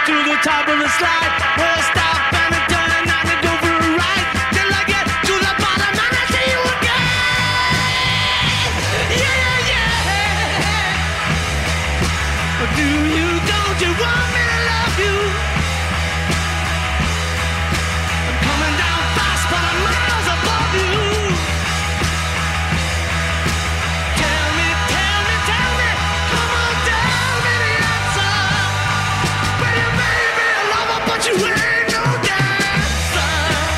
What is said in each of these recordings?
to the top of the slide, well, I stop and I turn and I go for a ride. Till I get to the bottom and I see you again. Yeah, yeah, yeah. But do you, don't you want me to love you? I'm coming down fast, but I'm miles above you. Tell me, come on, tell me the answer. Well, you may be a lover, but you ain't no dancer.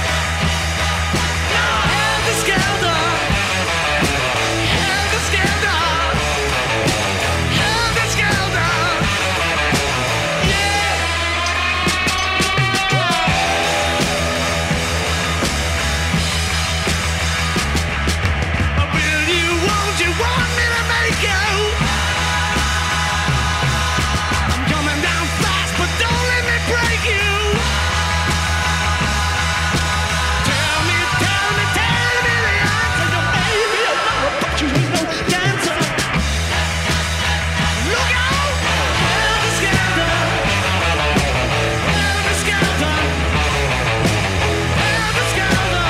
Now helter skelter, helter skelter, helter skelter. Yeah. Will you, won't you want me to make you? I'm coming down fast, but don't let me break you. Tell me the answer. You may be a lover, but you ain't no dancer. Look out! Helter skelter, helter skelter, helter skelter.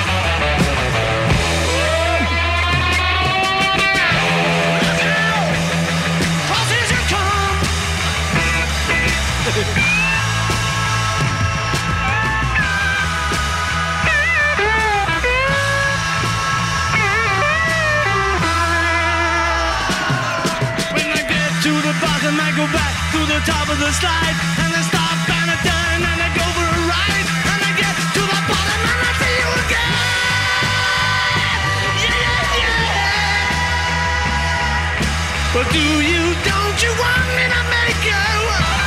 Look out! Crosses you come. When I get to the bottom, I go back to the top of the slide, and I stop and I turn and I go for a ride, and I get to the bottom and I see you again. Yeah, yeah, yeah. But do you, don't you want me to make you?